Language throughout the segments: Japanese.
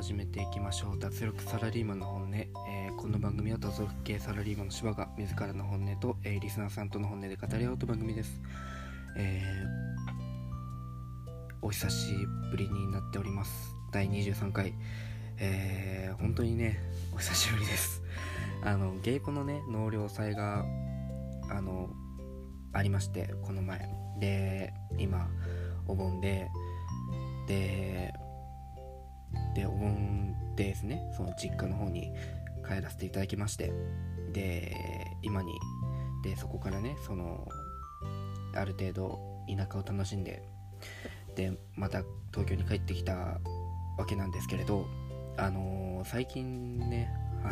始めていきましょう。脱力サラリーマンの本音、この番組は脱力系サラリーマンの柴が自らの本音と、リスナーさんとの本音で語り合うと番組です。お久しぶりになっております。第23回、本当にねお久しぶりです。ゲイポのね納涼祭がありまして、この前で今お盆でお盆ですね、その実家の方に帰らせていただきまして、で今にでそこからねある程度田舎を楽しんで、でまた東京に帰ってきたわけなんですけれど、最近ね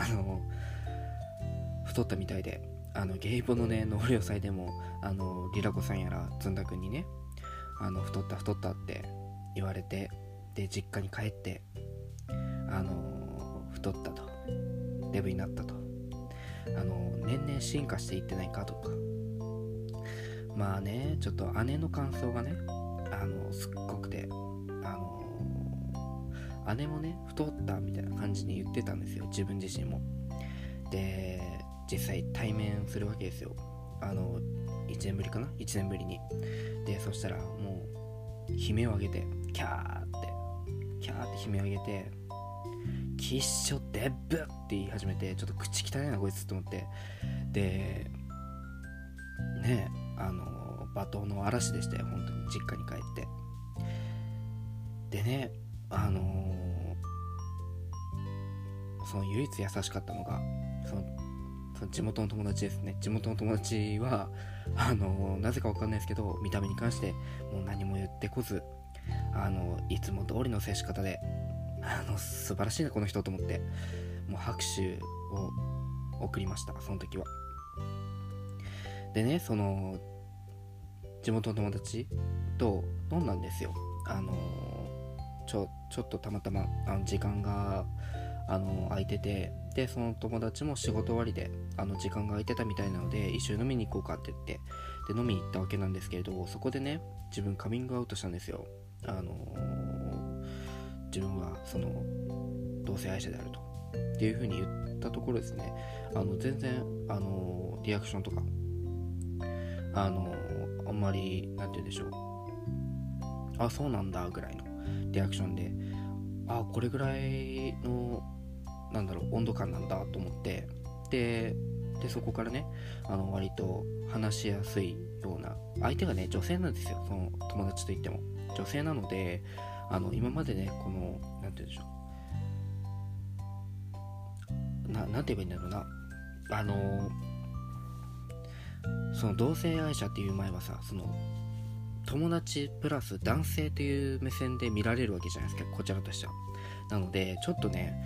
太ったみたいで、ゲイボのね納涼祭でもリラコさんやらずんだくんにね太ったって言われて、で実家に帰って太ったと、デブになったと、年々進化していってないかとか、まあねちょっと姉の感想がねすっごくて、姉もね太ったみたいな感じに言ってたんですよ、自分自身も。で実際対面するわけですよ、1年ぶりかな、1年ぶりに。でそしたらもう悲鳴を上げてキャーって悲鳴を上げて、きっしょデブって言い始めて、ちょっと口汚いなこいつと思って、でね罵倒の嵐でしたよ、本当に。実家に帰ってでねその唯一優しかったのがその地元の友達ですね。地元の友達はなぜかわかんないですけど、見た目に関してもう何も言ってこず、いつも通りの接し方で素晴らしいなこの人と思って、もう拍手を送りました、その時は。でねその地元の友達と飲んだんですよ。ちょっとたまたま時間が空いてて、でその友達も仕事終わりで時間が空いてたみたいなので、一緒に飲みに行こうかって言ってで飲みに行ったわけなんですけれど、そこでね自分カミングアウトしたんですよ。自分はその同性愛者であるとっていう風に言ったところですね、全然リアクションとかあんまりなんて言うんでしょう、あそうなんだぐらいのリアクションで、これぐらいの温度感なんだと思って、でそこからね割と話しやすいような相手がね女性なんですよ、その友達といっても女性なので、今までねこのなんて言うんでしょう、なんて言えばいいんだろうな、その同性愛者っていう前はさ、その友達プラス男性という目線で見られるわけじゃないですか、こちらとしては。なのでちょっとね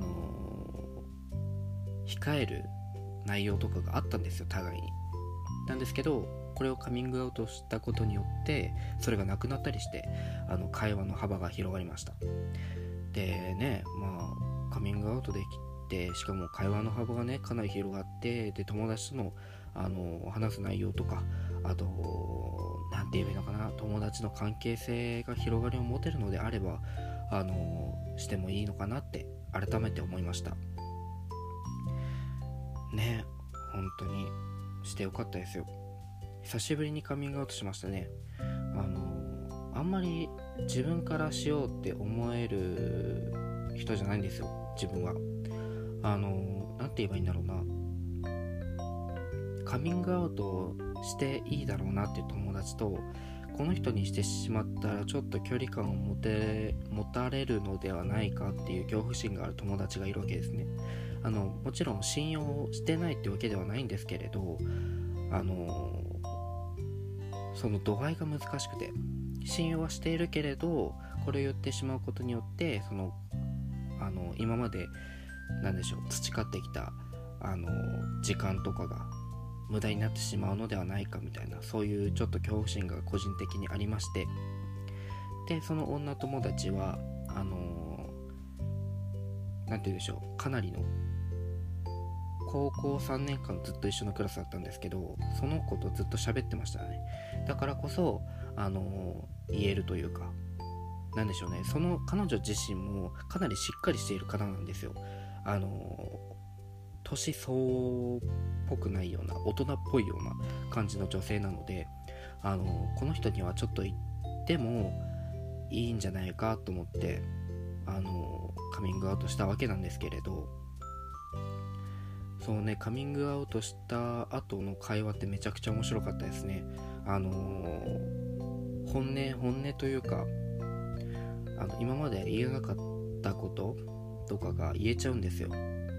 控える内容とかがあったんですよ、互いに。なんですけど、これをカミングアウトしたことによってそれがなくなったりして、会話の幅が広がりました。でねカミングアウトできて、しかも会話の幅がねかなり広がって、で友達との話す内容とか、あとなんて言えばいいのかな、友達の関係性が広がりを持てるのであればしてもいいのかなって改めて思いましたね。本当にしてよかったですよ。久しぶりにカミングアウトしましたね。あんまり自分からしようって思える人じゃないんですよ、自分は。なんて言えばいいんだろうな、カミングアウトしていいだろうなっていう友達と、この人にしてしまったらちょっと距離感を持たれるのではないかっていう恐怖心がある友達がいるわけですね。もちろん信用してないってわけではないんですけれど、その度合いが難しくて、信用はしているけれどこれを言ってしまうことによって今まで培ってきた時間とかが無駄になってしまうのではないかみたいな、そういうちょっと恐怖心が個人的にありまして、でその女友達はなんて言うんでしょう、かなりの高校3年間ずっと一緒のクラスだったんですけど、その子とずっと喋ってましたね。だからこそ言えるというか、 なんでしょうね、その彼女自身もかなりしっかりしている方なんですよ。年相応っぽくないような、大人っぽいような感じの女性なので、この人にはちょっと言ってもいいんじゃないかと思ってカミングアウトしたわけなんですけれど、そうね、カミングアウトした後の会話ってめちゃくちゃ面白かったですね。本音というか、今まで言えなかったこととかが言えちゃうんですよ。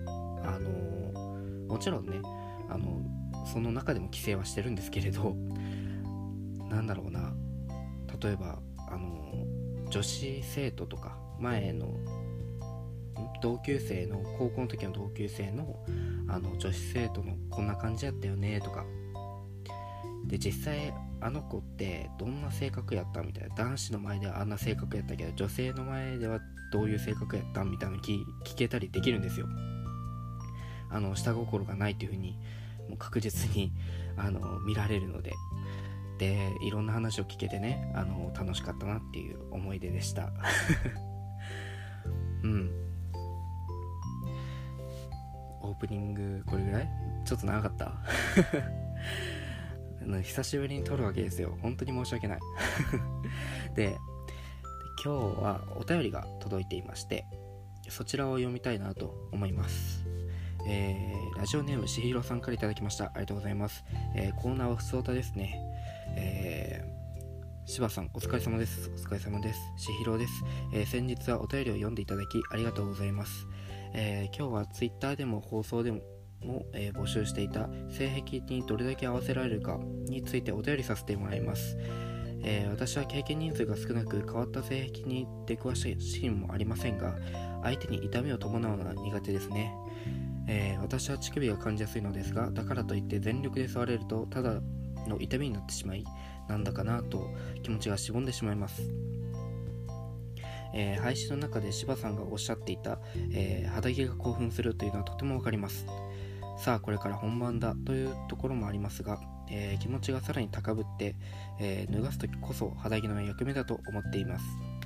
もちろんね、その中でも規制はしてるんですけれど、なんだろうな、例えば女子生徒とか、前の同級生の、高校の時の同級生の女子生徒のこんな感じやったよねとかで、実際あの子ってどんな性格やったみたいな、男子の前ではあんな性格やったけど女性の前ではどういう性格やったみたいなの聞けたりできるんですよ。下心がないという風にもう確実に見られるので、いろんな話を聞けてね、楽しかったなっていう思い出でしたオープニングこれぐらいちょっと長かった久しぶりに撮るわけですよ。本当に申し訳ないで、今日はお便りが届いていまして、そちらを読みたいなと思います。ラジオネームしひろさんからいただきました。ありがとうございます。コーナーはふつおたですね。柴さんお疲れ様です。お疲れ様です。しひろです。先日はお便りを読んでいただきありがとうございます。今日はツイッターでも放送でも募集していた性癖にどれだけ合わせられるかについてお便りさせてもらいます。私は経験人数が少なく変わった性癖に出くわしたシーンもありませんが、相手に痛みを伴うのは苦手ですね。私は乳首が感じやすいのですが、だからといって全力で触れるとただの痛みになってしまい、なんだかなと気持ちがしぼんでしまいます。配信の中で柴さんがおっしゃっていた、肌着が興奮するというのはとてもわかります。さあこれから本番だというところもありますが、気持ちがさらに高ぶって、脱がすときこそ肌着の役目だと思っています。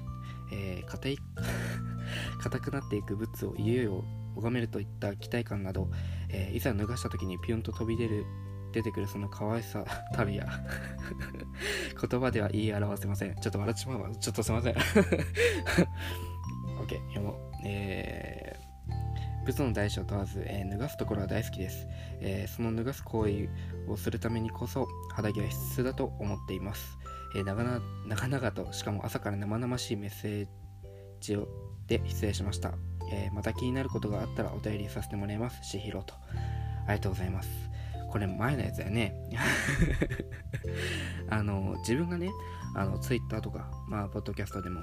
硬くなっていくブツをいよいよ拝めるといった期待感など、いざ脱がしたときにピュンと飛び出てくるその可愛さたるや言葉では言い表せません。ちょっと笑ってしまうわ。ちょっとすいませんOK 読もう。ブツの大小問わず、脱がすところは大好きです。その脱がす行為をするためにこそ肌着は必須だと思っています。長々と、しかも朝から生々しいメッセージで失礼しました。また気になることがあったらお便りさせてもらいます。しひろと。ありがとうございます。これ前のやつだよね自分がね、ツイッターとか、ポッドキャストでも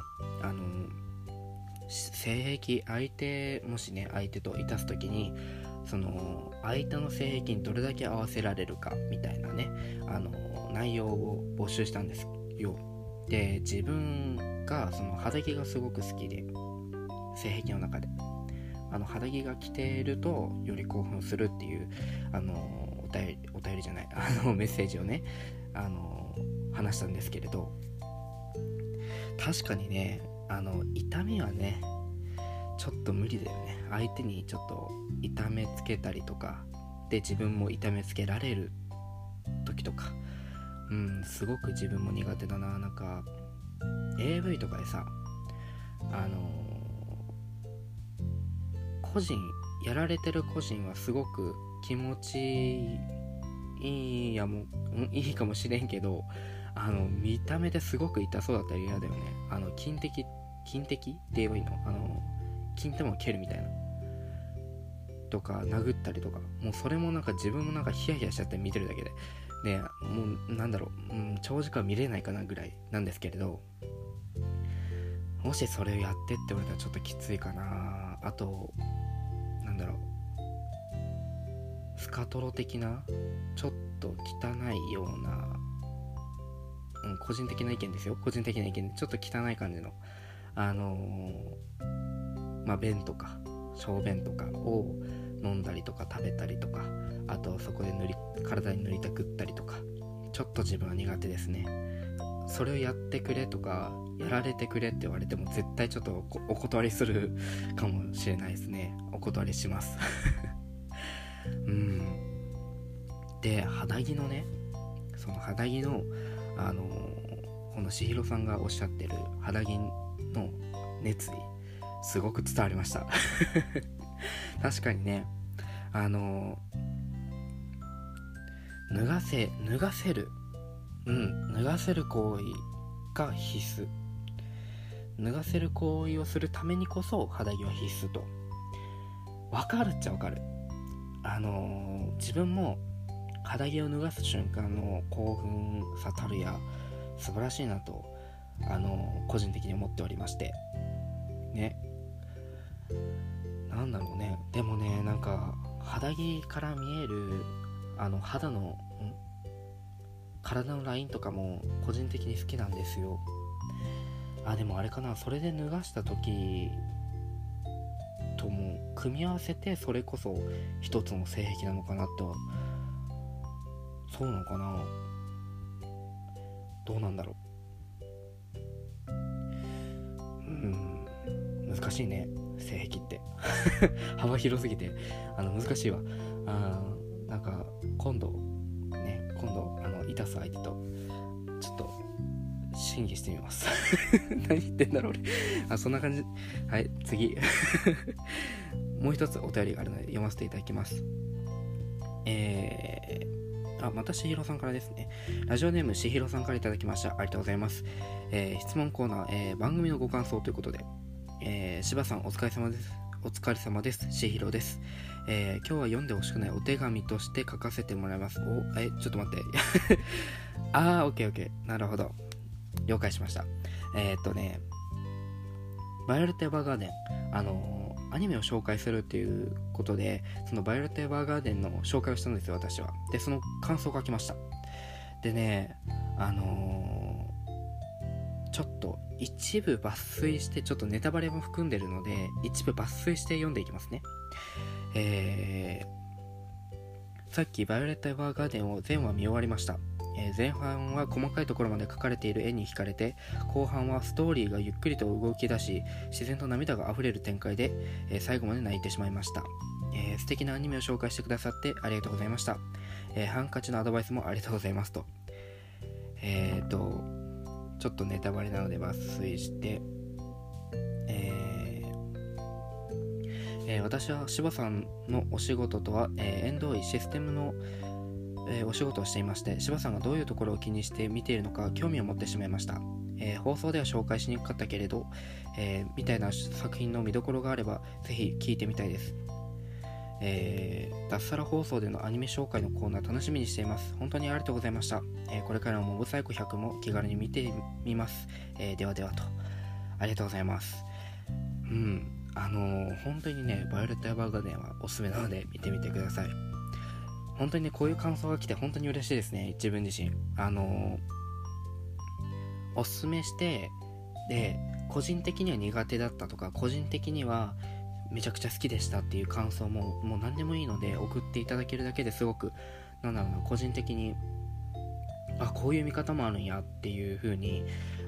性癖、もしね相手といたすときに、その相手の性癖にどれだけ合わせられるかみたいなね、内容を募集したんですよ。で、自分がその肌着がすごく好きで、性癖の中で肌着が着てるとより興奮するっていうお便りじゃないメッセージをね話したんですけれど、確かにね痛みはねちょっと無理だよね。相手にちょっと痛めつけたりとかで自分も痛めつけられる時とか、すごく自分も苦手だな。なんか AV とかでさやられてる個人はすごく気持ちいいかもしれんけど、見た目ですごく痛そうだったら嫌だよね。金的って言えばいいの？金玉を蹴るみたいなとか殴ったりとか、もうそれもなんか自分もなんかヒヤヒヤしちゃって見てるだけでね、もうなんだろう、長時間見れないかなぐらいなんですけれど、もしそれをやってって言われたらちょっときついかな。あとなんだろう、スカトロ的なちょっと汚いような、個人的な意見ですよ。個人的な意見でちょっと汚い感じの便とか小便とかを飲んだりとか食べたりとか、あとそこで体に塗りたくったりとか、ちょっと自分は苦手ですね。 それをやってくれとかやられてくれって言われても絶対ちょっとお断りするかもしれないですね。お断りしますで、肌着のね、その肌着のこのしひろさんがおっしゃってる肌着の熱意すごく伝わりました確かにね、脱がせる行為が必須。脱がせる行為をするためにこそ肌着は必須と。わかるっちゃわかる。自分も肌着を脱がす瞬間の興奮さたるや素晴らしいなと個人的に思っておりましてね。なんだろうね。でもね、なんか肌着から見える肌の体のラインとかも個人的に好きなんですよ。でもあれかな、それで脱がした時とも組み合わせてそれこそ一つの性癖なのかなと。そうなのかな、どうなんだろう。難しいね、性癖って幅広すぎて難しいわ。なんか今度いたす相手とちょっと審議してみます何言ってんだろう俺そんな感じ。はい、次もう一つお便りがあるので読ませていただきます。またしひろさんからですね。ラジオネームしひろさんからいただきました。ありがとうございます。質問コーナー、番組のご感想ということで、柴さんお疲れ様です。お疲れ様です。しひろです。今日は読んでほしくないお手紙として書かせてもらいます。ちょっと待ってオッケーなるほど、了解しました。バイオレット・エヴァーガーデンアニメを紹介するっていうことで、そのバイオレット・エヴァーガーデンの紹介をしたんですよ、私は。で、その感想を書きました。でね、ちょっと一部抜粋して、ちょっとネタバレも含んでるので一部抜粋して読んでいきますね。さっきバイオレット・エヴァーガーデンを全話見終わりました。前半は細かいところまで描かれている絵に惹かれて、後半はストーリーがゆっくりと動き出し、自然と涙があふれる展開で、最後まで泣いてしまいました。素敵なアニメを紹介してくださってありがとうございました。ハンカチのアドバイスもありがとうございますと。ちょっとネタバレなので抜粋して、私は柴さんのお仕事とは、縁遠いシステムのお仕事をしていまして、柴さんがどういうところを気にして見ているのか興味を持ってしまいました。放送では紹介しにくかったけれど、みたいな作品の見どころがあればぜひ聞いてみたいです。脱サラ放送でのアニメ紹介のコーナー楽しみにしています。本当にありがとうございました。これからもモブサイコ100も気軽に見てみます。ではではと。ありがとうございます。本当にね、バイオレット・エヴァーガーデンはおすすめなので見てみてください。本当にね、こういう感想が来て本当に嬉しいですね、自分自身。おすすめして、で、個人的には苦手だったとか、個人的にはめちゃくちゃ好きでしたっていう感想もう何でもいいので送っていただけるだけですごく、個人的にこういう見方もあるんやっていう風に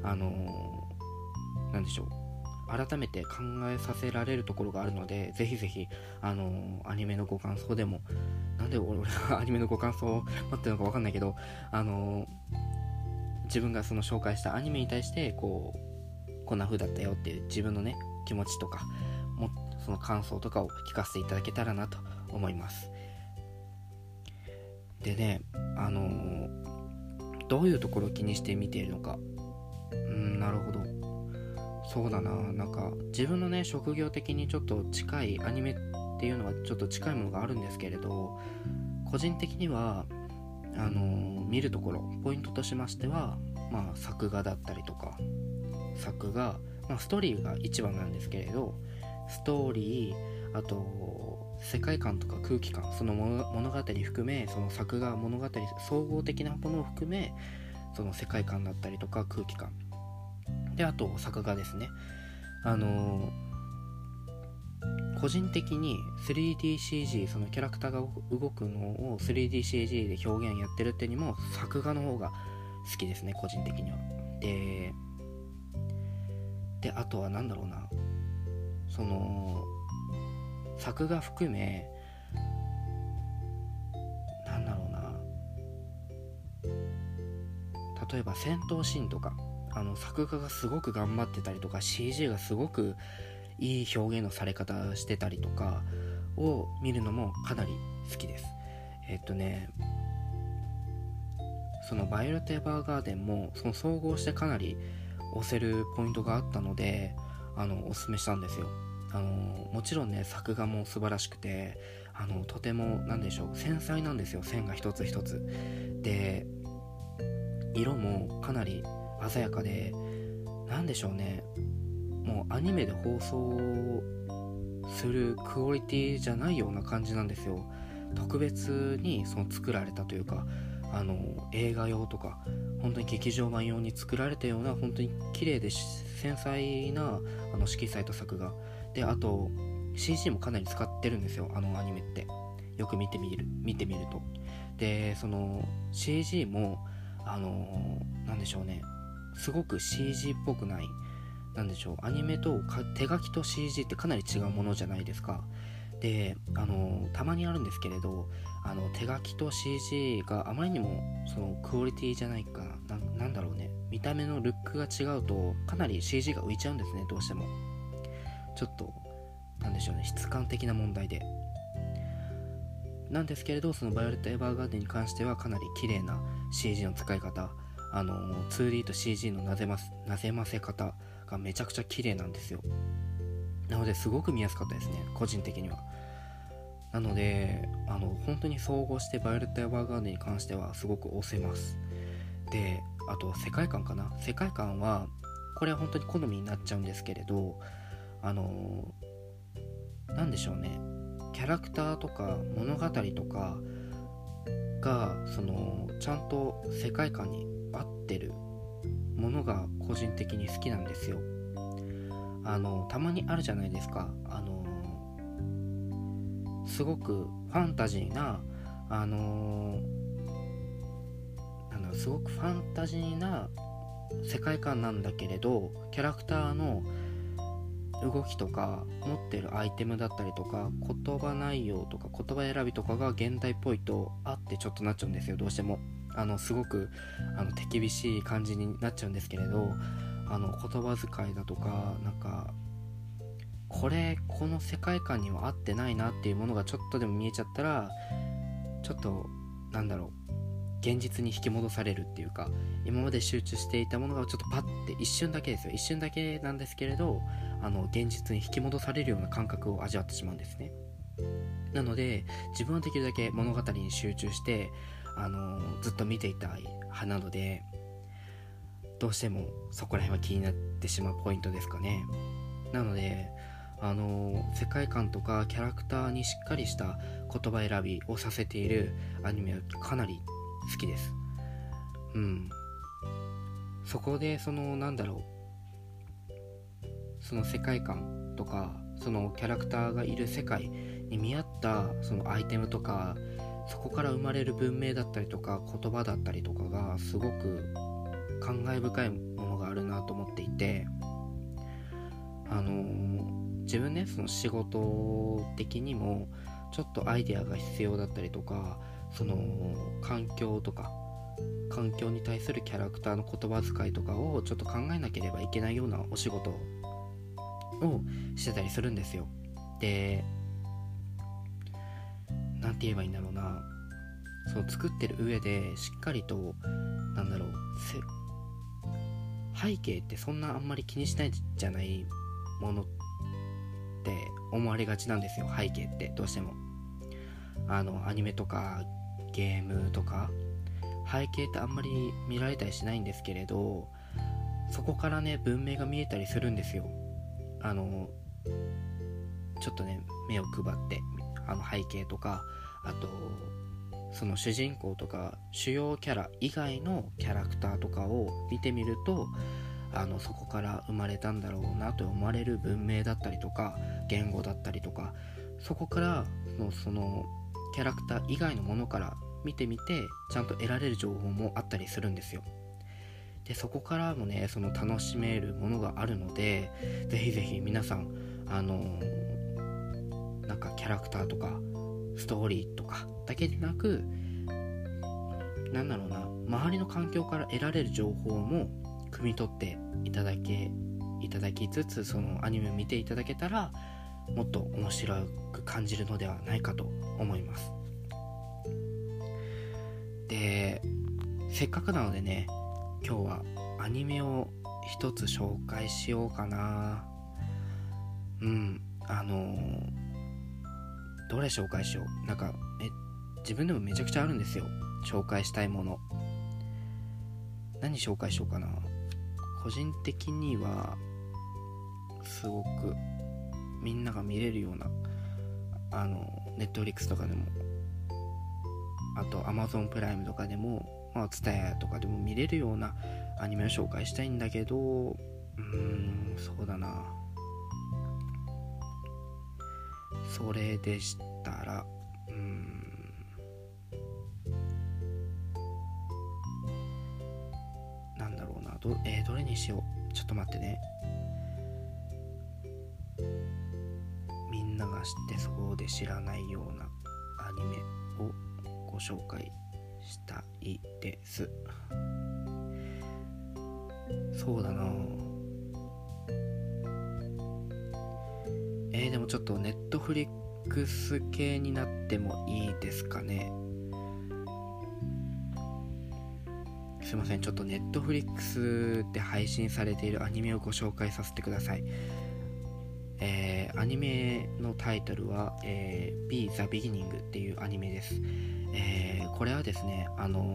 なんでしょう、改めて考えさせられるところがあるので、ぜひぜひアニメのご感想でも、なんで俺がアニメのご感想を待ってるのか分かんないけど、自分がその紹介したアニメに対してこんな風だったよっていう自分のね気持ちとかも、その感想とかを聞かせていただけたらなと思います。でね、どういうところを気にして見ているのか。なるほど。そうだな、なんか自分のね職業的にちょっと近いアニメっていうのはちょっと近いものがあるんですけれど、個人的には見るところポイントとしましては、作画だったりとか、作画、ストーリーが一番なんですけれど、ストーリー、あと世界観とか空気感、その物語含め、その作画、物語総合的なものを含め、その世界観だったりとか空気感で、あと作画ですね。個人的に 3DCG、 そのキャラクターが動くのを 3DCG で表現やってるっていうにも作画の方が好きですね、個人的には。 であとはなんだろうな、その作画含めなんだろうな、例えば戦闘シーンとか作画がすごく頑張ってたりとか CG がすごくいい表現のされ方してたりとかを見るのもかなり好きです。そのバイオレット・エヴァーガーデンもその総合してかなり押せるポイントがあったのでおすすめしたんですよ。もちろんね作画も素晴らしくてとてもなんでしょう繊細なんですよ。線が一つ一つで色もかなり鮮やかで、なんでしょうね、もうアニメで放送するクオリティじゃないような感じなんですよ。特別にその作られたというか映画用とか本当に劇場版用に作られたような本当に綺麗で繊細な色彩と作画で、あと CG もかなり使ってるんですよアニメって。よく見てみるとでその CG もなんでしょうね、すごく CG っぽくない、なんでしょう、アニメと手書きと CG ってかなり違うものじゃないですか。でたまにあるんですけれど手書きと CG があまりにもそのクオリティじゃないかなんだろうね、見た目のルックが違うとかなり CG が浮いちゃうんですね。どうしてもちょっとなんでしょうね、質感的な問題でなんですけれど、そのバイオレット・エヴァーガーデンに関してはかなり綺麗な CG の使い方、2D と CG のなぜませ方がめちゃくちゃ綺麗なんですよ。なのですごく見やすかったですね、個人的には。なので本当に総合してバイオレット・エヴァーガーデンに関してはすごく押せます。であと世界観かな、世界観はこれは本当に好みになっちゃうんですけれどなんでしょうね、キャラクターとか物語とかがちゃんと世界観に合ってるものが個人的に好きなんですよ。たまにあるじゃないですか、すごくファンタジーなすごくファンタジーな世界観なんだけれど、キャラクターの動きとか持ってるアイテムだったりとか言葉内容とか言葉選びとかが現代っぽいとあってちょっとなっちゃうんですよ。どうしてもすごく手厳しい感じになっちゃうんですけれど、言葉遣いだとかなんかこの世界観には合ってないなっていうものがちょっとでも見えちゃったらちょっとなんだろう、現実に引き戻されるっていうか、今まで集中していたものがちょっとパッて一瞬だけですよ、一瞬だけなんですけれど現実に引き戻されるような感覚を味わってしまうんですね。なので自分はできるだけ物語に集中してずっと見ていたい派なので、どうしてもそこら辺は気になってしまうポイントですかね。なので世界観とかキャラクターにしっかりした言葉選びをさせているアニメはかなり好きです。そこでなんだろう、その世界観とかそのキャラクターがいる世界に見合ったそのアイテムとかそこから生まれる文明だったりとか言葉だったりとかがすごく感慨深いものがあるなと思っていて、自分ねその仕事的にもちょっとアイデアが必要だったりとか、その環境に対するキャラクターの言葉遣いとかをちょっと考えなければいけないようなお仕事をしてたりするんですよ。でなんて言えばいいんだろうな、その作ってる上でしっかりとなんだろう、背景ってそんなあんまり気にしないじゃないものって思われがちなんですよ。背景ってどうしてもアニメとかゲームとか背景ってあんまり見られたりしないんですけれど、そこからね文明が見えたりするんですよ。ちょっとね目を配って背景とか、あとその主人公とか主要キャラ以外のキャラクターとかを見てみるとそこから生まれたんだろうなと思われる文明だったりとか言語だったりとか、そこからそのキャラクター以外のものから見てみてちゃんと得られる情報もあったりするんですよ。 でそこからもねその楽しめるものがあるので、ぜひぜひ皆さんなんかキャラクターとかストーリーとかだけでなく、なんだろうな、周りの環境から得られる情報も汲み取っていただきつつ、そのアニメを見ていただけたらもっと面白く感じるのではないかと思います。で、せっかくなのでね、今日はアニメを一つ紹介しようかな。どれ紹介しよう。なんか自分でもめちゃくちゃあるんですよ、紹介したいもの。何紹介しようかな。個人的にはすごくみんなが見れるようなNetflix とかでも、あと Amazon プライムとかでも、TSUTAYA とかでも見れるようなアニメを紹介したいんだけど、そうだな、それでしたらなんだろうな、どれにしよう。ちょっと待ってね。みんなが知ってそうで知らないようなアニメをご紹介したいです。そうだな、でもちょっとネットフリックス系になってもいいですかね。すいません、ちょっとネットフリックスで配信されているアニメをご紹介させてください。アニメのタイトルは、Be the Beginning っていうアニメです。これはですね、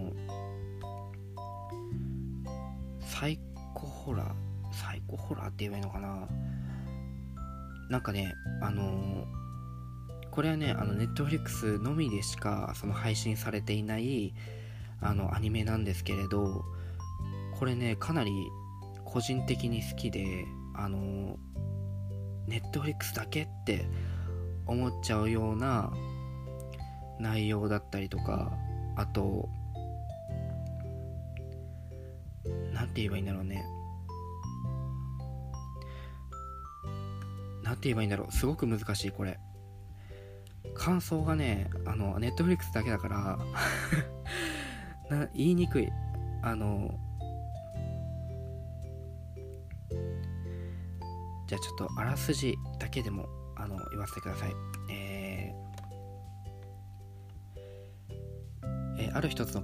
サイコホラーって言えばいいのかな。なんかね、これはね、Netflix のみでしかその配信されていないアニメなんですけれど、これねかなり個人的に好きで、Netflix だけって思っちゃうような内容だったりとか、あとなんて言えばいいんだろうね、なんて言えばいいんだろう、すごく難しいこれ。感想がね、Netflix だけだから言いにくい。じゃあちょっとあらすじだけでも言わせてください。ある一つの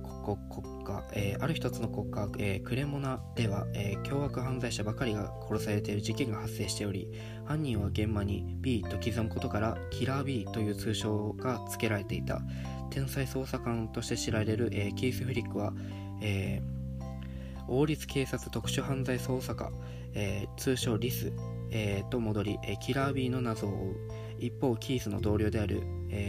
国家、クレモナでは、凶悪犯罪者ばかりが殺されている事件が発生しており、犯人は現場に B と刻むことからキラー B という通称が付けられていた。天才捜査官として知られる、キース・フリックは、王立警察特殊犯罪捜査課、通称リス、と戻り、キラー B の謎を追う。一方キースの同僚である、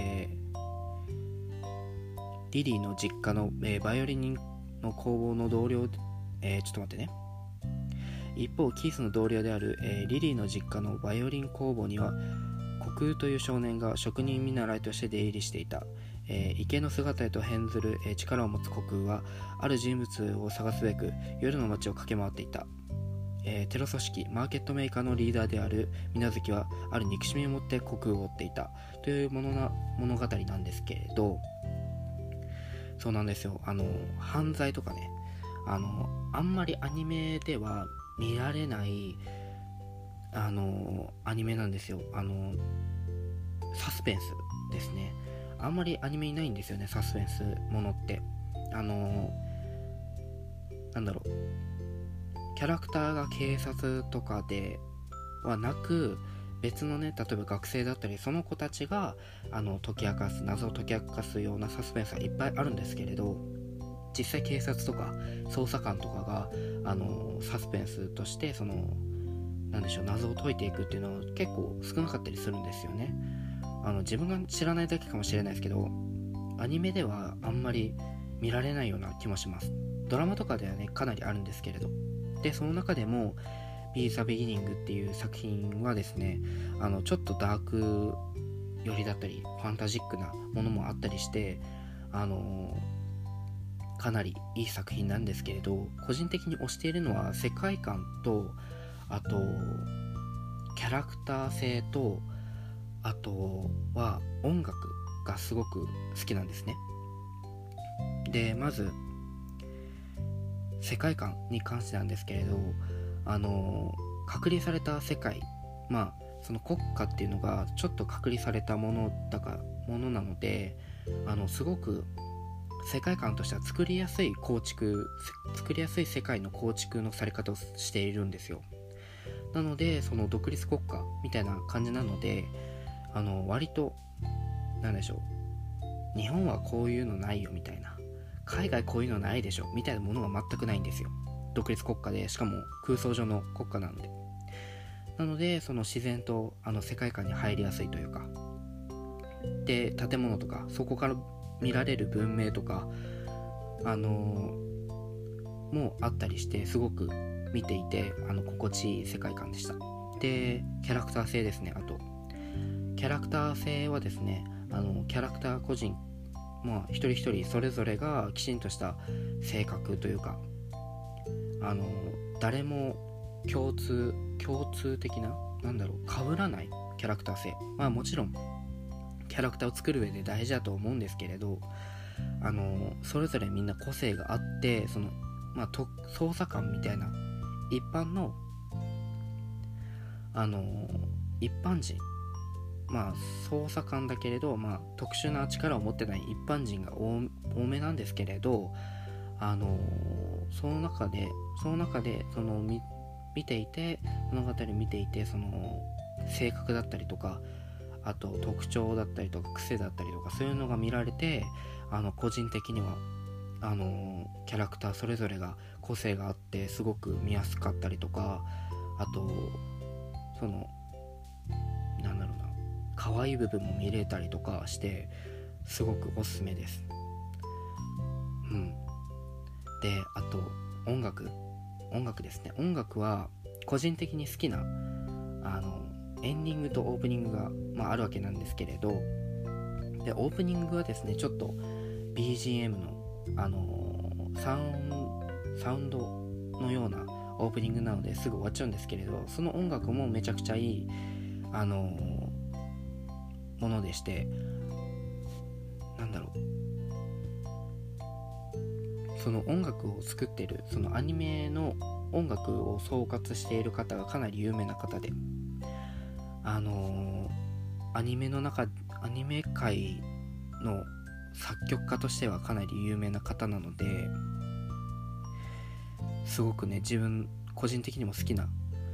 リリーの実家の、バイオリンの工房の同僚、ちょっと待ってね。一方キースの同僚である、リリーの実家のバイオリン工房には虚空という少年が職人見習いとして出入りしていた。池の姿へと変ずる、力を持つ虚空はある人物を探すべく夜の街を駆け回っていた。テロ組織マーケットメーカーのリーダーである水無月はある憎しみを持って虚空を追っていたという物語なんですけれど、そうなんですよ。犯罪とかね、あんまりアニメでは見られないアニメなんですよ。サスペンスですね。あんまりアニメにないんですよね、サスペンスものって。なんだろう、キャラクターが警察とかではなく、別のね、例えば学生だったりその子たちが謎を解き明かすようなサスペンスがいっぱいあるんですけれど、実際警察とか捜査官とかがサスペンスとしてなんでしょう、謎を解いていくっていうのは結構少なかったりするんですよね。自分が知らないだけかもしれないですけど、アニメではあんまり見られないような気もします。ドラマとかではねかなりあるんですけれど、でその中でもBe the Beginning っていう作品はですね、ちょっとダーク寄りだったりファンタジックなものもあったりして、かかなりいい作品なんですけれど、個人的に推しているのは世界観と、あとキャラクター性と、あとは音楽がすごく好きなんですね。で、まず世界観に関してなんですけれど、隔離された世界、その国家っていうのがちょっと隔離されたものなので、すごく世界観としては作りやすい世界の構築のされ方をしているんですよ。なのでその独立国家みたいな感じなので、割となんでしょう、日本はこういうのないよみたいな、海外こういうのないでしょみたいなものが全くないんですよ。独立国家で、しかも空想上の国家なので、その自然と世界観に入りやすいというか、で建物とかそこから見られる文明とかもあったりして、すごく見ていて心地いい世界観でした。でキャラクター性ですね。あとキャラクター性はですね、キャラクター個人、一人一人それぞれがきちんとした性格というか、誰も共通的な、被らないキャラクター性、もちろんキャラクターを作る上で大事だと思うんですけれど、それぞれみんな個性があって、その捜査官みたいな一般の一般人、捜査官だけれど、特殊な力を持ってない一般人が多めなんですけれど、その中で見ていて、物語を見ていて、その性格だったりとか、あと特徴だったりとか癖だったりとか、そういうのが見られて、個人的にはキャラクターそれぞれが個性があってすごく見やすかったりとか、あとその可愛い部分も見れたりとかして、すごくおすすめです。で、あと音楽ですね。音楽は個人的に好きなエンディングとオープニングが、あるわけなんですけれど、でオープニングはですね、ちょっと BGM の、サウンドのようなオープニングなのですぐ終わっちゃうんですけれど、その音楽もめちゃくちゃいいものでして、その音楽を作っている、そのアニメの音楽を総括している方がかなり有名な方で、アニメ界の作曲家としてはかなり有名な方なので、すごくね、自分個人的にも好きな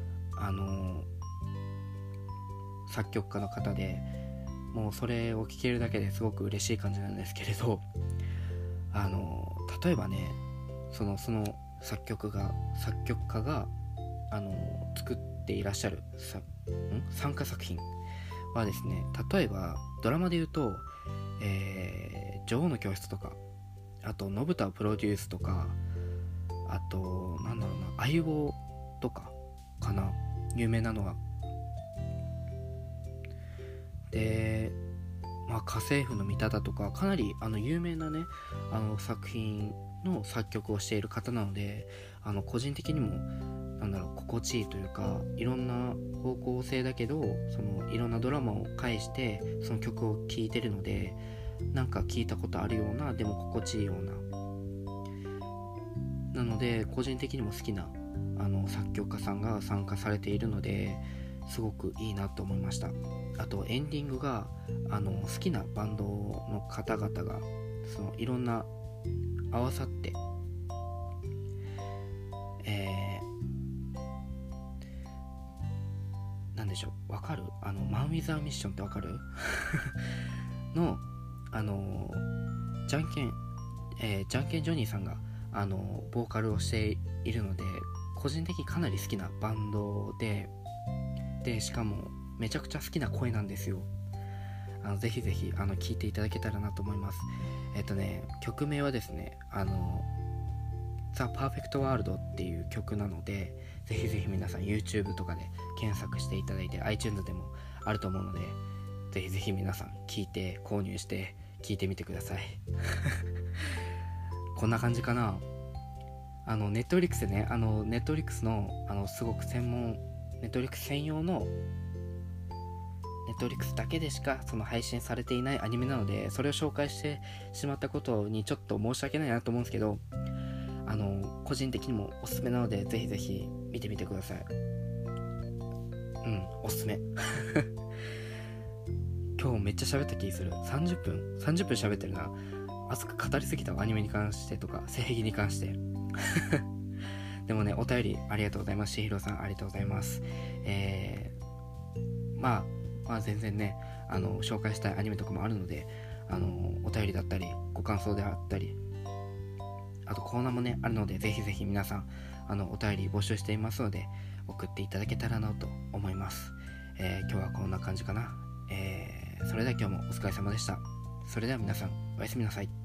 作曲家の方で、もうそれを聴けるだけですごく嬉しい感じなんですけれど、例えばね、その作曲家が作っていらっしゃる参加作品はですね、例えばドラマで言うと、女王の教室とか、あと信太をプロデュースとか、あと相棒とかかな、有名なのは。で家政婦の味方とか、かなり有名なね作品の作曲をしている方なので、個人的にも心地いいというか、いろんな方向性だけど、そのいろんなドラマを介してその曲を聴いてるので、聞いたことあるような、でも心地いいようなので、個人的にも好きな作曲家さんが参加されているので、すごくいいなと思いました。あとエンディングが好きなバンドの方々がそのいろんな合わさって、なんでしょう、わかる？マン・ウィザー・ミッションってわかる？のじゃんけんジョニーさんがボーカルをしているので、個人的にかなり好きなバンドで、しかもめちゃくちゃ好きな声なんですよ。ぜひぜひ聴いていただけたらなと思います。曲名はですね、The Perfect World っていう曲なので、ぜひぜひ皆さん YouTube とかで検索していただいて、 iTunes でもあると思うので、ぜひぜひ皆さん聴いて購入して聴いてみてください。 こんな感じかな。ネットフリックスでね、ネットフリックスのすごくネットフリックス専用のネットフリックスだけでしかその配信されていないアニメなので、それを紹介してしまったことにちょっと申し訳ないなと思うんですけど、個人的にもおすすめなので、ぜひぜひ見てみてください。おすすめ今日めっちゃ喋った気する。30分喋ってるな。熱く語りすぎたわ、アニメに関してとか性癖に関してでもね、お便りありがとうございます。しひろさんありがとうございます。まあ全然ね、紹介したいアニメとかもあるので、お便りだったりご感想であったり、あとコーナーもねあるので、ぜひぜひ皆さんお便り募集していますので、送っていただけたらなと思います。今日はこんな感じかな。それでは今日もお疲れ様でした。それでは皆さんおやすみなさい。